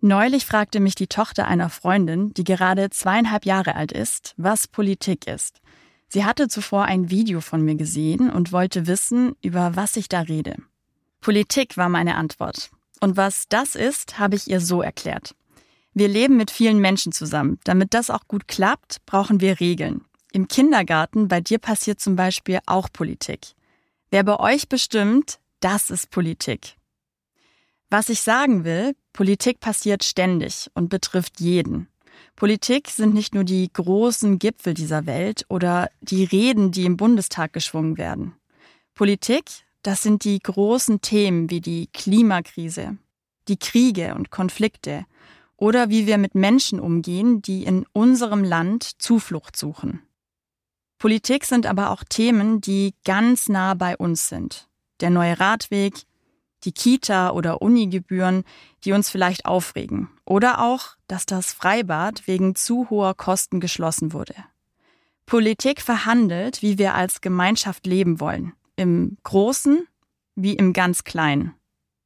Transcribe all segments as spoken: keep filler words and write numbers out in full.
Neulich fragte mich die Tochter einer Freundin, die gerade zweieinhalb Jahre alt ist, was Politik ist. Sie hatte zuvor ein Video von mir gesehen und wollte wissen, über was ich da rede. Politik war meine Antwort. Und was das ist, habe ich ihr so erklärt. Wir leben mit vielen Menschen zusammen. Damit das auch gut klappt, brauchen wir Regeln. Im Kindergarten, bei dir passiert zum Beispiel auch Politik. Wer bei euch bestimmt, das ist Politik. Was ich sagen will, Politik passiert ständig und betrifft jeden. Politik sind nicht nur die großen Gipfel dieser Welt oder die Reden, die im Bundestag geschwungen werden. Politik, das sind die großen Themen wie die Klimakrise, die Kriege und Konflikte oder wie wir mit Menschen umgehen, die in unserem Land Zuflucht suchen. Politik sind aber auch Themen, die ganz nah bei uns sind. Der neue Radweg, die Kita- oder Unigebühren, die uns vielleicht aufregen. Oder auch, dass das Freibad wegen zu hoher Kosten geschlossen wurde. Politik verhandelt, wie wir als Gemeinschaft leben wollen. Im Großen wie im ganz Kleinen.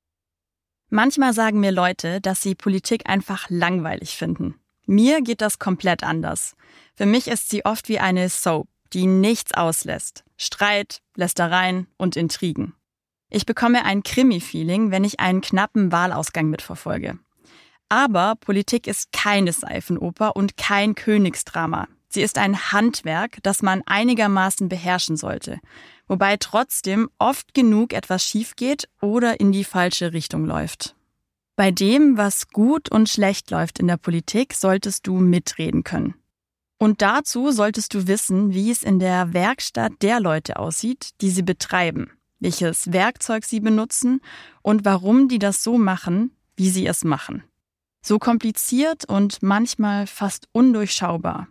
Manchmal sagen mir Leute, dass sie Politik einfach langweilig finden. Mir geht das komplett anders. Für mich ist sie oft wie eine Soap, die nichts auslässt. Streit, Lästereien und Intrigen. Ich bekomme ein Krimi-Feeling, wenn ich einen knappen Wahlausgang mitverfolge. Aber Politik ist keine Seifenoper und kein Königsdrama. Sie ist ein Handwerk, das man einigermaßen beherrschen sollte, wobei trotzdem oft genug etwas schief geht oder in die falsche Richtung läuft. Bei dem, was gut und schlecht läuft in der Politik, solltest du mitreden können. Und dazu solltest du wissen, wie es in der Werkstatt der Leute aussieht, die sie betreiben, welches Werkzeug sie benutzen und warum die das so machen, wie sie es machen. So kompliziert und manchmal fast undurchschaubar.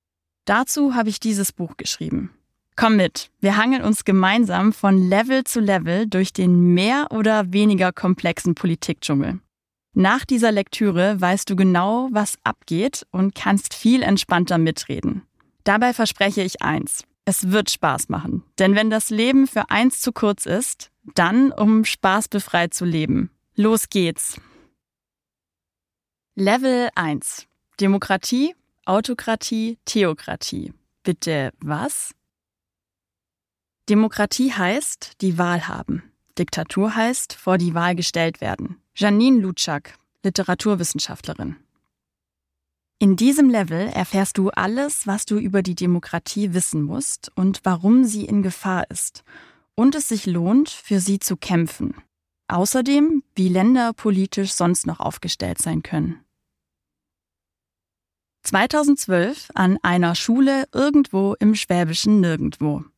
Dazu habe ich dieses Buch geschrieben. Komm mit, wir hangeln uns gemeinsam von Level zu Level durch den mehr oder weniger komplexen Politikdschungel. Nach dieser Lektüre weißt du genau, was abgeht und kannst viel entspannter mitreden. Dabei verspreche ich eins. Es wird Spaß machen, denn wenn das Leben für eins zu kurz ist, dann um spaßbefreit zu leben. Los geht's! Level eins. Demokratie, Autokratie, Theokratie. Bitte was? Demokratie heißt, die Wahl haben. Diktatur heißt, vor die Wahl gestellt werden. Janine Luczak, Literaturwissenschaftlerin. In diesem Level erfährst du alles, was du über die Demokratie wissen musst und warum sie in Gefahr ist und es sich lohnt, für sie zu kämpfen. Außerdem, wie Länder politisch sonst noch aufgestellt sein können. zweitausendzwölf an einer Schule irgendwo im schwäbischen Nirgendwo.